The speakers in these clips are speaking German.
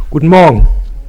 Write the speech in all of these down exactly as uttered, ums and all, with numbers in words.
Guten Morgen.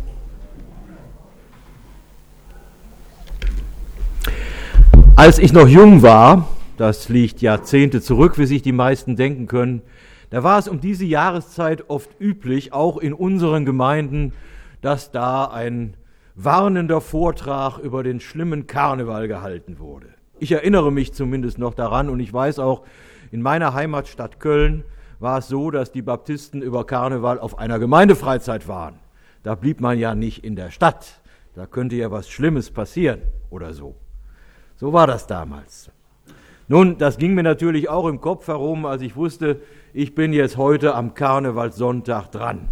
Als ich noch jung war, das liegt Jahrzehnte zurück, wie sich die meisten denken können, da war es um diese Jahreszeit oft üblich, auch in unseren Gemeinden, dass da ein warnender Vortrag über den schlimmen Karneval gehalten wurde. Ich erinnere mich zumindest noch daran und ich weiß auch, in meiner Heimatstadt Köln war es so, dass die Baptisten über Karneval auf einer Gemeindefreizeit waren. Da blieb man ja nicht in der Stadt, da könnte ja was Schlimmes passieren oder so. So war das damals. Nun, das ging mir natürlich auch im Kopf herum, als ich wusste, ich bin jetzt heute am Karnevalssonntag dran.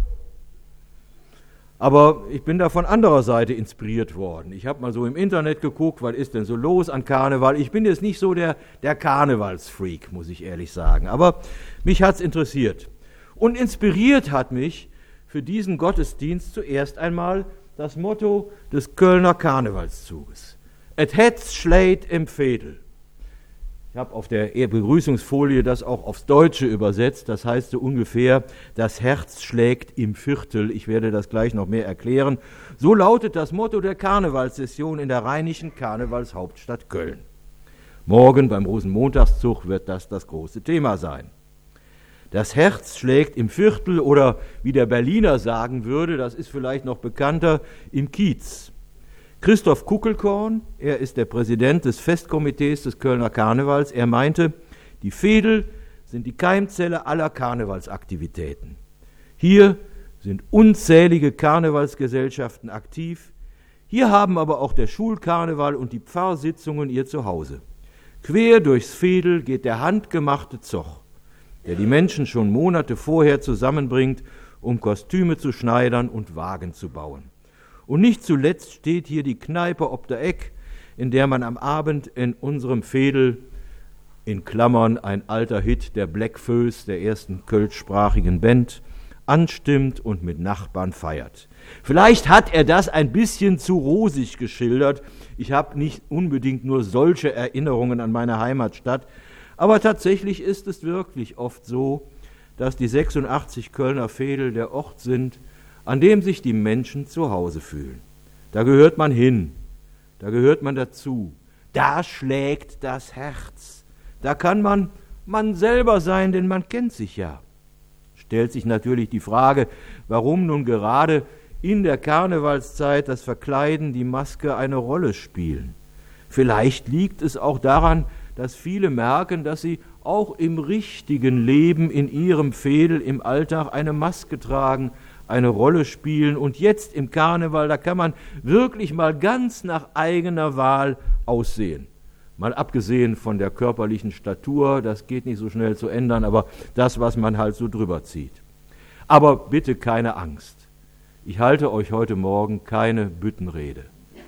Aber ich bin da von anderer Seite inspiriert worden. Ich habe mal so im Internet geguckt, was ist denn so los an Karneval. Ich bin jetzt nicht so der, der Karnevalsfreak, muss ich ehrlich sagen. Aber mich hat es interessiert. Und inspiriert hat mich für diesen Gottesdienst zuerst einmal das Motto des Kölner Karnevalszuges. Et Herz schlägt im Veedel. Ich habe auf der Begrüßungsfolie das auch aufs Deutsche übersetzt. Das heißt so ungefähr, das Herz schlägt im Viertel. Ich werde das gleich noch mehr erklären. So lautet das Motto der Karnevalssession in der rheinischen Karnevalshauptstadt Köln. Morgen beim Rosenmontagszug wird das das große Thema sein. Das Herz schlägt im Viertel oder wie der Berliner sagen würde, das ist vielleicht noch bekannter, im Kiez. Christoph Kuckelkorn, er ist der Präsident des Festkomitees des Kölner Karnevals, er meinte, die Veedel sind die Keimzelle aller Karnevalsaktivitäten. Hier sind unzählige Karnevalsgesellschaften aktiv, hier haben aber auch der Schulkarneval und die Pfarrsitzungen ihr Zuhause. Quer durchs Veedel geht der handgemachte Zoch, der die Menschen schon Monate vorher zusammenbringt, um Kostüme zu schneidern und Wagen zu bauen. Und nicht zuletzt steht hier die Kneipe ob der Eck, in der man am Abend in unserem Veedel, in Klammern ein alter Hit der Black Föß, der ersten kölschsprachigen Band, anstimmt und mit Nachbarn feiert. Vielleicht hat er das ein bisschen zu rosig geschildert. Ich habe nicht unbedingt nur solche Erinnerungen an meine Heimatstadt, aber tatsächlich ist es wirklich oft so, dass die sechsundachtzig Kölner Veedel der Ort sind, an dem sich die Menschen zu Hause fühlen. Da gehört man hin, da gehört man dazu, da schlägt das Herz, da kann man man selber sein, denn man kennt sich ja. Stellt sich natürlich die Frage, warum nun gerade in der Karnevalszeit das Verkleiden, die Maske eine Rolle spielen. Vielleicht liegt es auch daran, dass viele merken, dass sie auch im richtigen Leben in ihrem Veedel im Alltag eine Maske tragen, eine Rolle spielen und jetzt im Karneval, da kann man wirklich mal ganz nach eigener Wahl aussehen. Mal abgesehen von der körperlichen Statur, das geht nicht so schnell zu ändern, aber das, was man halt so drüber zieht. Aber bitte keine Angst. Ich halte euch heute Morgen keine Büttenrede.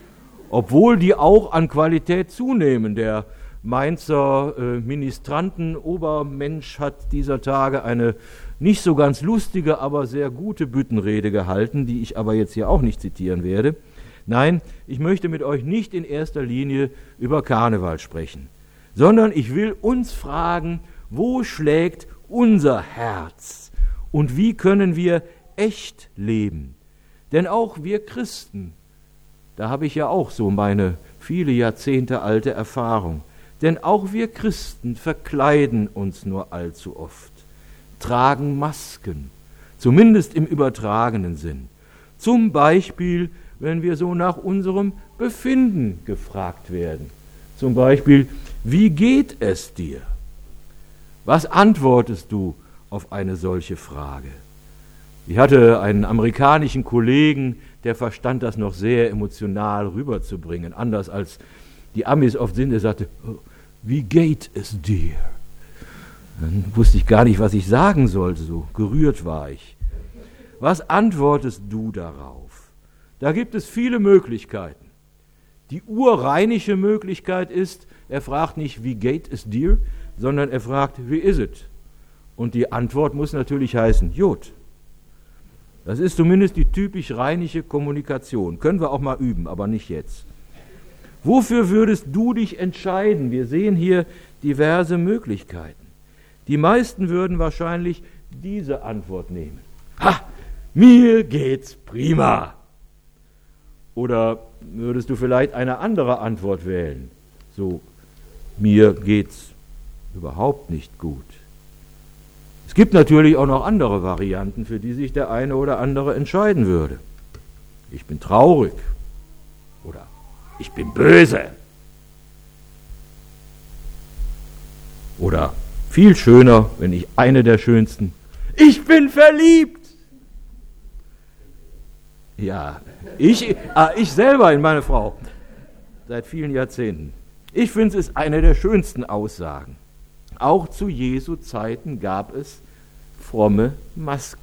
Obwohl die auch an Qualität zunehmen. Der Mainzer äh, Ministranten-Obermensch hat dieser Tage eine nicht so ganz lustige, aber sehr gute Büttenrede gehalten, die ich aber jetzt hier auch nicht zitieren werde. Nein, ich möchte mit euch nicht in erster Linie über Karneval sprechen, sondern ich will uns fragen, wo schlägt unser Herz und wie können wir echt leben? Denn auch wir Christen, da habe ich ja auch so meine viele Jahrzehnte alte Erfahrung, denn auch wir Christen verkleiden uns nur allzu oft, tragen Masken, zumindest im übertragenen Sinn. Zum Beispiel, wenn wir so nach unserem Befinden gefragt werden. Zum Beispiel, wie geht es dir? Was antwortest du auf eine solche Frage? Ich hatte einen amerikanischen Kollegen, der verstand das noch sehr emotional rüberzubringen, anders als die Amis oft sind. Er sagte, oh, wie geht es dir? Dann wusste ich gar nicht, was ich sagen sollte, so gerührt war ich. Was antwortest du darauf? Da gibt es viele Möglichkeiten. Die urrheinische Möglichkeit ist, er fragt nicht, wie geht es dir, sondern er fragt, wie is it? Und die Antwort muss natürlich heißen, Jod. Das ist zumindest die typisch rheinische Kommunikation. Können wir auch mal üben, aber nicht jetzt. Wofür würdest du dich entscheiden? Wir sehen hier diverse Möglichkeiten. Die meisten würden wahrscheinlich diese Antwort nehmen. Ha, mir geht's prima. Oder würdest du vielleicht eine andere Antwort wählen? So, mir geht's überhaupt nicht gut. Es gibt natürlich auch noch andere Varianten, für die sich der eine oder andere entscheiden würde. Ich bin traurig oder ich bin böse. Oder viel schöner, wenn ich eine der schönsten, ich bin verliebt. Ja, ich, ah, ich selber in meine Frau, seit vielen Jahrzehnten. Ich finde, es ist eine der schönsten Aussagen. Auch zu Jesu Zeiten gab es fromme Masken.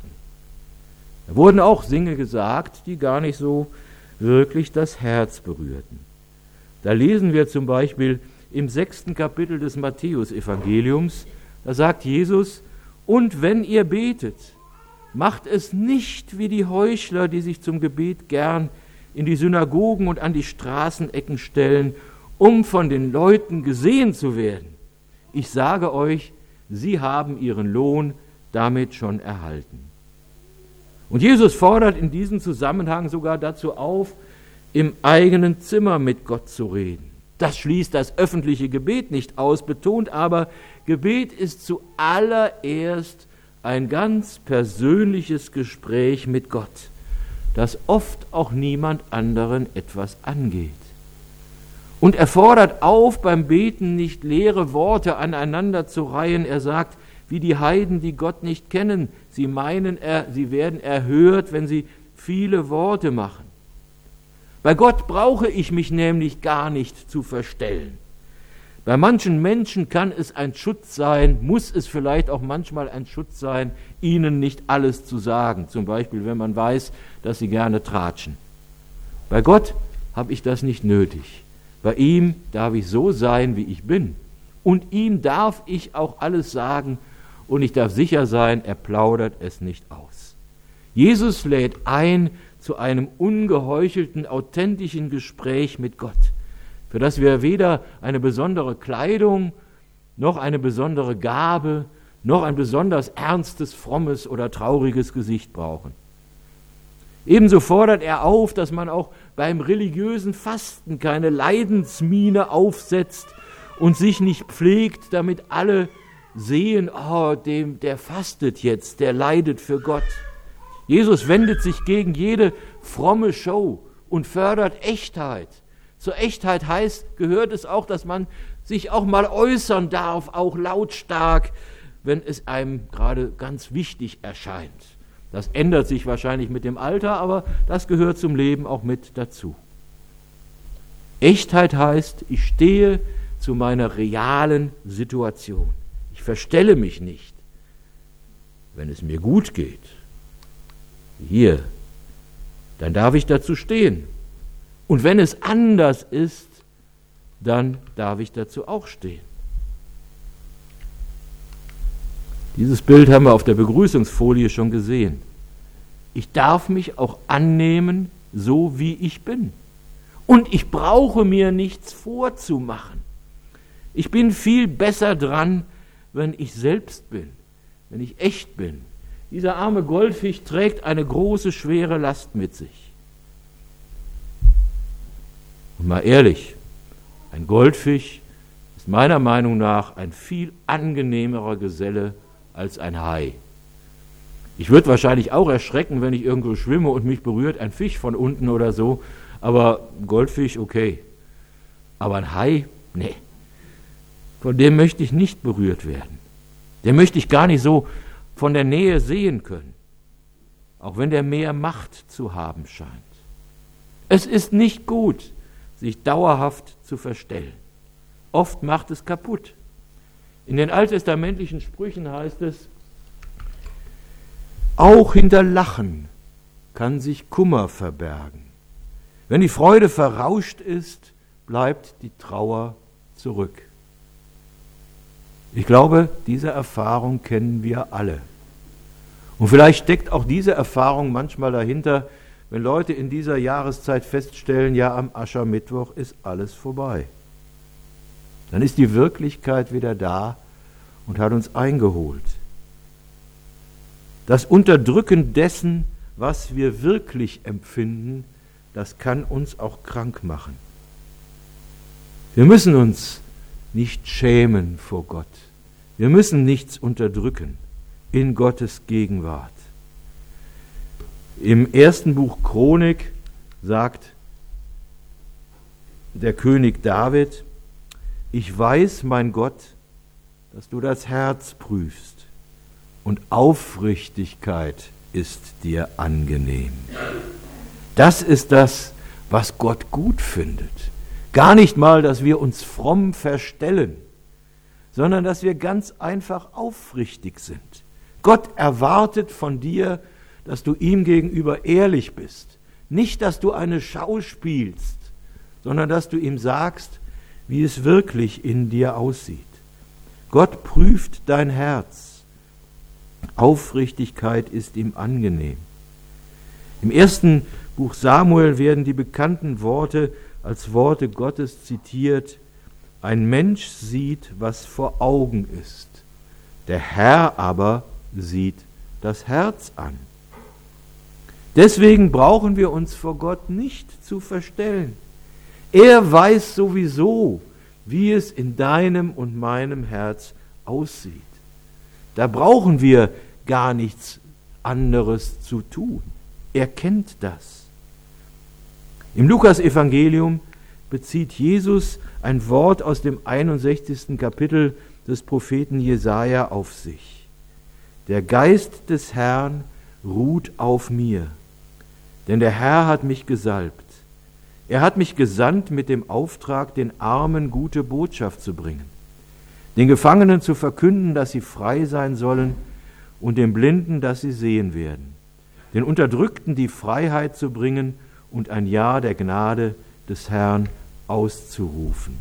Da wurden auch Dinge gesagt, die gar nicht so wirklich das Herz berührten. Da lesen wir zum Beispiel im sechsten Kapitel des Matthäus-Evangeliums, da sagt Jesus, und wenn ihr betet, macht es nicht wie die Heuchler, die sich zum Gebet gern in die Synagogen und an die Straßenecken stellen, um von den Leuten gesehen zu werden. Ich sage euch, sie haben ihren Lohn damit schon erhalten. Und Jesus fordert in diesem Zusammenhang sogar dazu auf, im eigenen Zimmer mit Gott zu reden. Das schließt das öffentliche Gebet nicht aus, betont aber, Gebet ist zuallererst ein ganz persönliches Gespräch mit Gott, das oft auch niemand anderen etwas angeht. Und er fordert auf, beim Beten nicht leere Worte aneinander zu reihen. Er sagt, wie die Heiden, die Gott nicht kennen, sie meinen, er, sie werden erhört, wenn sie viele Worte machen. Bei Gott brauche ich mich nämlich gar nicht zu verstellen. Bei manchen Menschen kann es ein Schutz sein, muss es vielleicht auch manchmal ein Schutz sein, ihnen nicht alles zu sagen. Zum Beispiel, wenn man weiß, dass sie gerne tratschen. Bei Gott habe ich das nicht nötig. Bei ihm darf ich so sein, wie ich bin. Und ihm darf ich auch alles sagen und ich darf sicher sein, er plaudert es nicht aus. Jesus lädt ein zu einem ungeheuchelten, authentischen Gespräch mit Gott, für das wir weder eine besondere Kleidung, noch eine besondere Gabe, noch ein besonders ernstes, frommes oder trauriges Gesicht brauchen. Ebenso fordert er auf, dass man auch beim religiösen Fasten keine Leidensmiene aufsetzt und sich nicht pflegt, damit alle sehen, oh, dem, der fastet jetzt, der leidet für Gott. Jesus wendet sich gegen jede fromme Show und fördert Echtheit. Zur Echtheit heißt, gehört es auch, dass man sich auch mal äußern darf, auch lautstark, wenn es einem gerade ganz wichtig erscheint. Das ändert sich wahrscheinlich mit dem Alter, aber das gehört zum Leben auch mit dazu. Echtheit heißt, ich stehe zu meiner realen Situation. Ich verstelle mich nicht. Wenn es mir gut geht, hier, dann darf ich dazu stehen. Und wenn es anders ist, dann darf ich dazu auch stehen. Dieses Bild haben wir auf der Begrüßungsfolie schon gesehen. Ich darf mich auch annehmen, so wie ich bin. Und ich brauche mir nichts vorzumachen. Ich bin viel besser dran, wenn ich selbst bin, wenn ich echt bin. Dieser arme Goldfisch trägt eine große, schwere Last mit sich. Und mal ehrlich, ein Goldfisch ist meiner Meinung nach ein viel angenehmerer Geselle als ein Hai. Ich würde wahrscheinlich auch erschrecken, wenn ich irgendwo schwimme und mich berührt ein Fisch von unten oder so, aber Goldfisch, okay. Aber ein Hai, nee. Von dem möchte ich nicht berührt werden. Den möchte ich gar nicht so von der Nähe sehen können, auch wenn der mehr Macht zu haben scheint. Es ist nicht gut, sich dauerhaft zu verstellen. Oft macht es kaputt. In den alttestamentlichen Sprüchen heißt es, auch hinter Lachen kann sich Kummer verbergen. Wenn die Freude verrauscht ist, bleibt die Trauer zurück. Ich glaube, diese Erfahrung kennen wir alle. Und vielleicht steckt auch diese Erfahrung manchmal dahinter, wenn Leute in dieser Jahreszeit feststellen, ja, am Aschermittwoch ist alles vorbei. Dann ist die Wirklichkeit wieder da und hat uns eingeholt. Das Unterdrücken dessen, was wir wirklich empfinden, das kann uns auch krank machen. Wir müssen uns nicht schämen vor Gott. Wir müssen nichts unterdrücken in Gottes Gegenwart. Im ersten Buch Chronik sagt der König David: Ich weiß, mein Gott, dass du das Herz prüfst, und Aufrichtigkeit ist dir angenehm. Das ist das, was Gott gut findet. Gar nicht mal, dass wir uns fromm verstellen, sondern dass wir ganz einfach aufrichtig sind. Gott erwartet von dir, dass du ihm gegenüber ehrlich bist. Nicht, dass du eine Schau spielst, sondern dass du ihm sagst, wie es wirklich in dir aussieht. Gott prüft dein Herz. Aufrichtigkeit ist ihm angenehm. Im ersten Buch Samuel werden die bekannten Worte als Worte Gottes zitiert: Ein Mensch sieht, was vor Augen ist. Der Herr aber sieht das Herz an. Deswegen brauchen wir uns vor Gott nicht zu verstellen. Er weiß sowieso, wie es in deinem und meinem Herz aussieht. Da brauchen wir gar nichts anderes zu tun. Er kennt das. Im Lukas-Evangelium bezieht Jesus ein Wort aus dem einundsechzigsten Kapitel des Propheten Jesaja auf sich. Der Geist des Herrn ruht auf mir, denn der Herr hat mich gesalbt. Er hat mich gesandt mit dem Auftrag, den Armen gute Botschaft zu bringen, den Gefangenen zu verkünden, dass sie frei sein sollen, und den Blinden, dass sie sehen werden, den Unterdrückten die Freiheit zu bringen und ein Jahr der Gnade des Herrn auszurufen.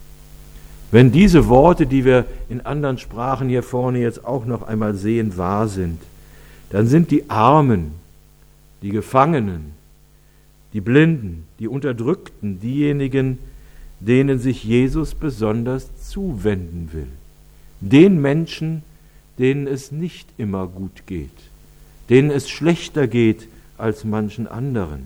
Wenn diese Worte, die wir in anderen Sprachen hier vorne jetzt auch noch einmal sehen, wahr sind, dann sind die Armen, die Gefangenen, die Blinden, die Unterdrückten diejenigen, denen sich Jesus besonders zuwenden will. Den Menschen, denen es nicht immer gut geht, denen es schlechter geht als manchen anderen.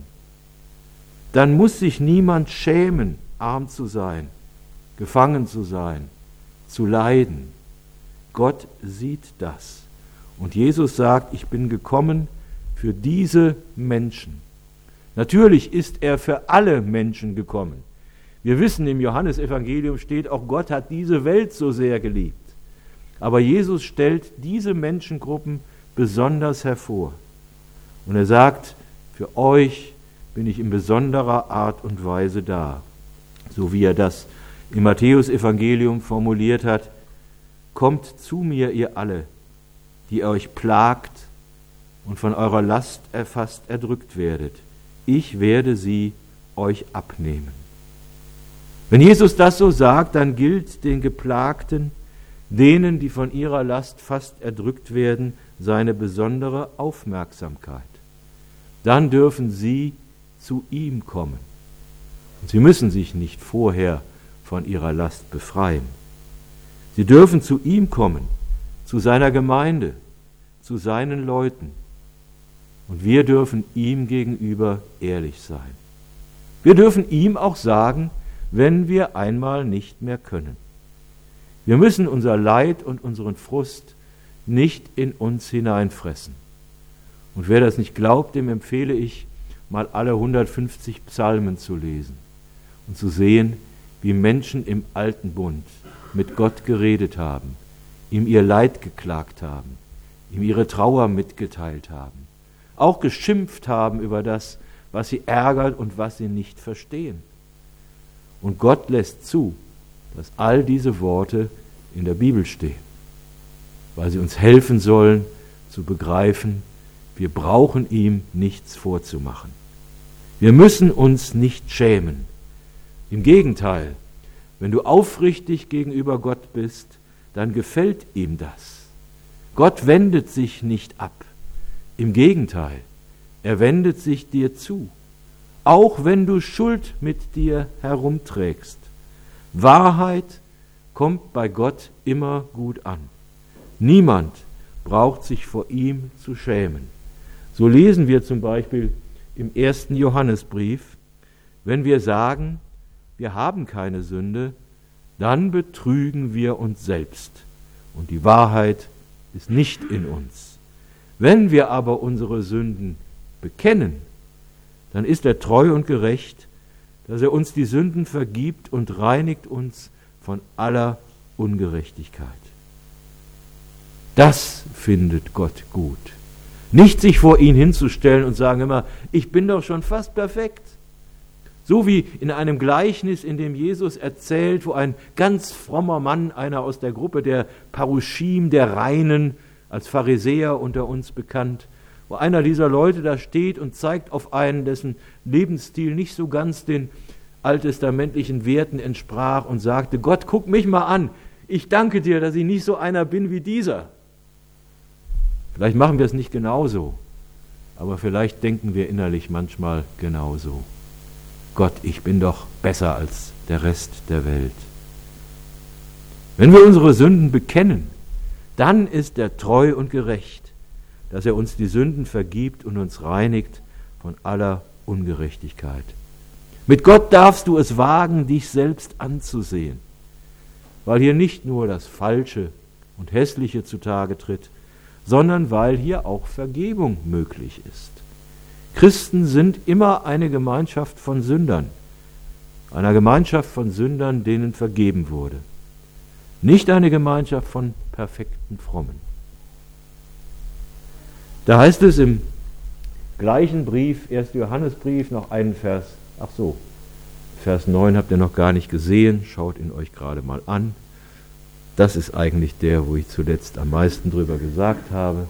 Dann muss sich niemand schämen, arm zu sein, gefangen zu sein, zu leiden. Gott sieht das. Und Jesus sagt, ich bin gekommen für diese Menschen. Natürlich ist er für alle Menschen gekommen. Wir wissen, im Johannesevangelium steht, auch Gott hat diese Welt so sehr geliebt. Aber Jesus stellt diese Menschengruppen besonders hervor. Und er sagt, für euch bin ich in besonderer Art und Weise da. So wie er das im Matthäusevangelium formuliert hat: Kommt zu mir, ihr alle, die euch plagt und von eurer Last erfasst erdrückt werdet. Ich werde sie euch abnehmen. Wenn Jesus das so sagt, dann gilt den Geplagten, denen, die von ihrer Last fast erdrückt werden, seine besondere Aufmerksamkeit. Dann dürfen sie zu ihm kommen. Und sie müssen sich nicht vorher von ihrer Last befreien. Sie dürfen zu ihm kommen, zu seiner Gemeinde, zu seinen Leuten. Und wir dürfen ihm gegenüber ehrlich sein. Wir dürfen ihm auch sagen, wenn wir einmal nicht mehr können. Wir müssen unser Leid und unseren Frust nicht in uns hineinfressen. Und wer das nicht glaubt, dem empfehle ich, mal alle hundertfünfzig Psalmen zu lesen und zu sehen, wie Menschen im alten Bund mit Gott geredet haben, ihm ihr Leid geklagt haben, ihm ihre Trauer mitgeteilt haben, auch geschimpft haben über das, was sie ärgert und was sie nicht verstehen. Und Gott lässt zu, dass all diese Worte in der Bibel stehen, weil sie uns helfen sollen zu begreifen, wir brauchen ihm nichts vorzumachen. Wir müssen uns nicht schämen. Im Gegenteil, wenn du aufrichtig gegenüber Gott bist, dann gefällt ihm das. Gott wendet sich nicht ab. Im Gegenteil, er wendet sich dir zu, auch wenn du Schuld mit dir herumträgst. Wahrheit kommt bei Gott immer gut an. Niemand braucht sich vor ihm zu schämen, So lesen wir zum Beispiel im ersten Johannesbrief, wenn wir sagen, wir haben keine Sünde, dann betrügen wir uns selbst und die Wahrheit ist nicht in uns. Wenn wir aber unsere Sünden bekennen, dann ist er treu und gerecht, dass er uns die Sünden vergibt und reinigt uns von aller Ungerechtigkeit. Das findet Gott gut. Nicht sich vor ihn hinzustellen und sagen immer, ich bin doch schon fast perfekt. So wie in einem Gleichnis, in dem Jesus erzählt, wo ein ganz frommer Mann, einer aus der Gruppe der Paruschim, der Reinen, als Pharisäer unter uns bekannt, wo einer dieser Leute da steht und zeigt auf einen, dessen Lebensstil nicht so ganz den alttestamentlichen Werten entsprach und sagte, Gott, guck mich mal an, ich danke dir, dass ich nicht so einer bin wie dieser. Vielleicht machen wir es nicht genauso, aber vielleicht denken wir innerlich manchmal genauso. Gott, ich bin doch besser als der Rest der Welt. Wenn wir unsere Sünden bekennen, dann ist er treu und gerecht, dass er uns die Sünden vergibt und uns reinigt von aller Ungerechtigkeit. Mit Gott darfst du es wagen, dich selbst anzusehen, weil hier nicht nur das Falsche und Hässliche zutage tritt, sondern weil hier auch Vergebung möglich ist. Christen sind immer eine Gemeinschaft von Sündern, einer Gemeinschaft von Sündern, denen vergeben wurde. Nicht eine Gemeinschaft von perfekten Frommen. Da heißt es im gleichen Brief, erster Johannesbrief, noch einen Vers, ach so, Vers neun habt ihr noch gar nicht gesehen, schaut ihn euch gerade mal an. Das ist eigentlich der, wo ich zuletzt am meisten drüber gesagt habe.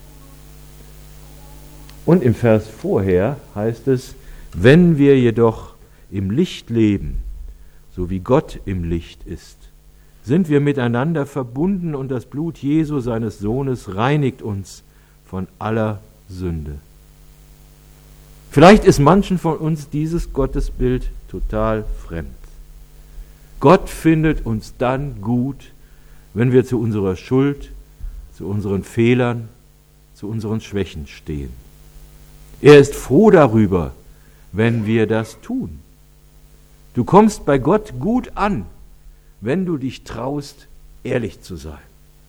Und im Vers vorher heißt es, wenn wir jedoch im Licht leben, so wie Gott im Licht ist, sind wir miteinander verbunden und das Blut Jesu, seines Sohnes, reinigt uns von aller Sünde. Vielleicht ist manchen von uns dieses Gottesbild total fremd. Gott findet uns dann gut, wenn wir zu unserer Schuld, zu unseren Fehlern, zu unseren Schwächen stehen. Er ist froh darüber, wenn wir das tun. Du kommst bei Gott gut an, wenn du dich traust, ehrlich zu sein.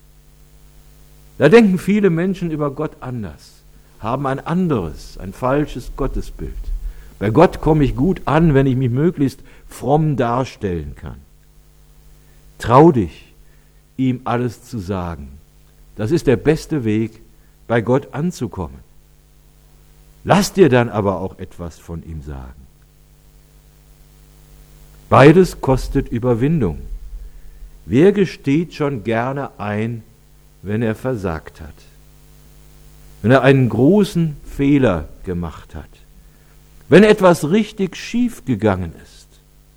Da denken viele Menschen über Gott anders, haben ein anderes, ein falsches Gottesbild. Bei Gott komme ich gut an, wenn ich mich möglichst fromm darstellen kann. Trau dich, ihm alles zu sagen. Das ist der beste Weg, bei Gott anzukommen. Lass dir dann aber auch etwas von ihm sagen. Beides kostet Überwindung. Wer gesteht schon gerne ein, wenn er versagt hat? Wenn er einen großen Fehler gemacht hat? Wenn etwas richtig schief gegangen ist?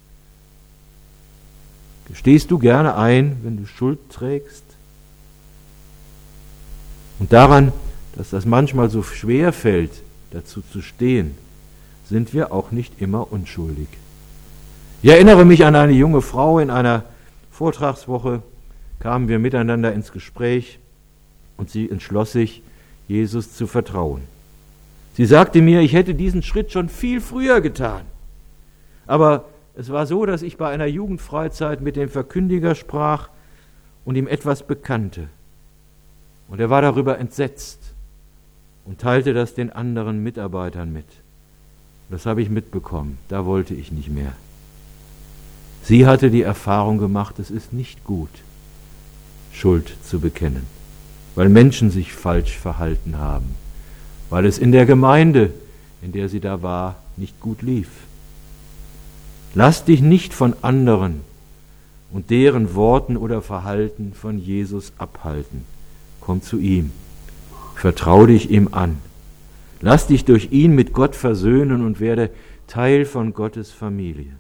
Gestehst du gerne ein, wenn du Schuld trägst? Und daran, dass das manchmal so schwer fällt, dazu zu stehen, sind wir auch nicht immer unschuldig. Ich erinnere mich an eine junge Frau, in einer Vortragswoche kamen wir miteinander ins Gespräch und sie entschloss sich, Jesus zu vertrauen. Sie sagte mir, ich hätte diesen Schritt schon viel früher getan. Aber es war so, dass ich bei einer Jugendfreizeit mit dem Verkündiger sprach und ihm etwas bekannte. Und er war darüber entsetzt und teilte das den anderen Mitarbeitern mit. Das habe ich mitbekommen, da wollte ich nicht mehr. Sie hatte die Erfahrung gemacht, es ist nicht gut, Schuld zu bekennen, weil Menschen sich falsch verhalten haben, weil es in der Gemeinde, in der sie da war, nicht gut lief. Lass dich nicht von anderen und deren Worten oder Verhalten von Jesus abhalten. Komm zu ihm. Vertrau dich ihm an. Lass dich durch ihn mit Gott versöhnen und werde Teil von Gottes Familie.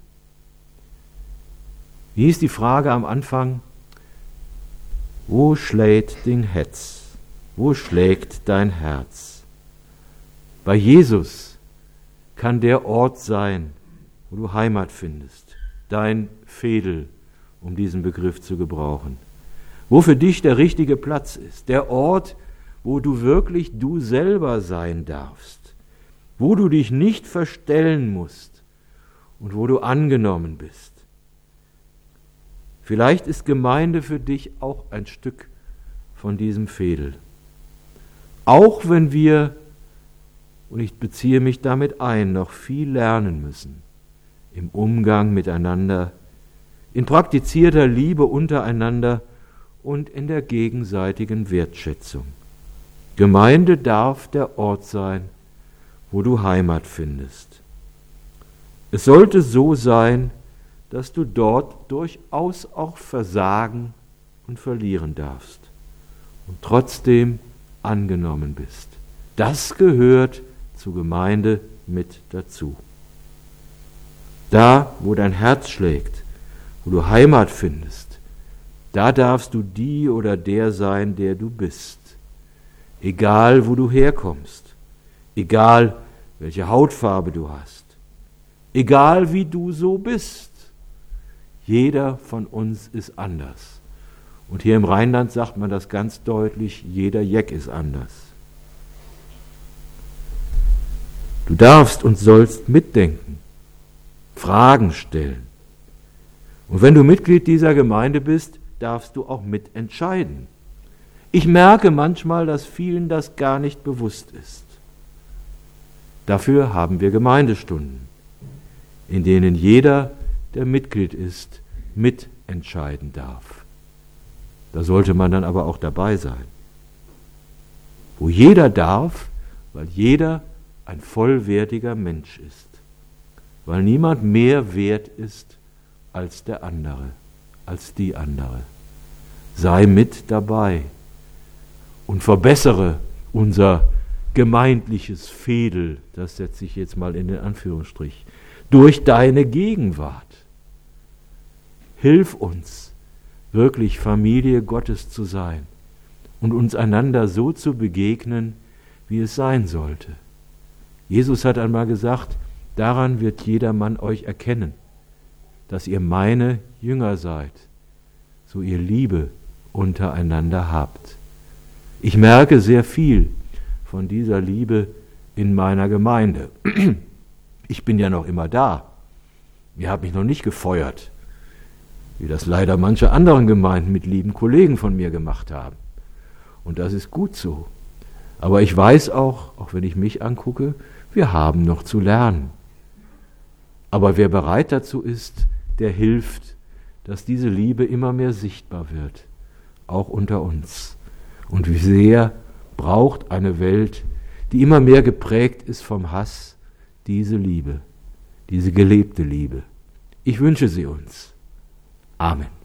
Wie ist die Frage am Anfang? Wo schlägt dein Herz? Wo schlägt dein Herz? Bei Jesus kann der Ort sein, wo du Heimat findest, dein Veedel, um diesen Begriff zu gebrauchen. Wo für dich der richtige Platz ist, der Ort, wo du wirklich du selber sein darfst, wo du dich nicht verstellen musst und wo du angenommen bist. Vielleicht ist Gemeinde für dich auch ein Stück von diesem Fädel. Auch wenn wir, und ich beziehe mich damit ein, noch viel lernen müssen im Umgang miteinander, in praktizierter Liebe untereinander und in der gegenseitigen Wertschätzung. Gemeinde darf der Ort sein, wo du Heimat findest. Es sollte so sein, dass du dort durchaus auch versagen und verlieren darfst und trotzdem angenommen bist. Das gehört zur Gemeinde mit dazu. Da, wo dein Herz schlägt, wo du Heimat findest, da darfst du die oder der sein, der du bist. Egal, wo du herkommst, egal, welche Hautfarbe du hast, egal, wie du so bist. Jeder von uns ist anders. Und hier im Rheinland sagt man das ganz deutlich, jeder Jeck ist anders. Du darfst und sollst mitdenken, Fragen stellen. Und wenn du Mitglied dieser Gemeinde bist, darfst du auch mitentscheiden. Ich merke manchmal, dass vielen das gar nicht bewusst ist. Dafür haben wir Gemeindestunden, in denen jeder, der Mitglied ist, mitentscheiden darf. Da sollte man dann aber auch dabei sein. Wo jeder darf, weil jeder ein vollwertiger Mensch ist, weil niemand mehr wert ist als der andere, als die andere. Sei mit dabei und verbessere unser gemeindliches Fädel, das setze ich jetzt mal in den Anführungsstrich, durch deine Gegenwart. Hilf uns, wirklich Familie Gottes zu sein und uns einander so zu begegnen, wie es sein sollte. Jesus hat einmal gesagt, daran wird jedermann euch erkennen, dass ihr meine Jünger seid, so ihr Liebe untereinander habt. Ich merke sehr viel von dieser Liebe in meiner Gemeinde. Ich bin ja noch immer da. Ihr habt mich noch nicht gefeuert, wie das leider manche anderen Gemeinden mit lieben Kollegen von mir gemacht haben. Und das ist gut so. Aber ich weiß auch, auch wenn ich mich angucke, wir haben noch zu lernen. Aber wer bereit dazu ist, der hilft, dass diese Liebe immer mehr sichtbar wird, auch unter uns. Und wie sehr braucht eine Welt, die immer mehr geprägt ist vom Hass, diese Liebe, diese gelebte Liebe. Ich wünsche sie uns. Amen.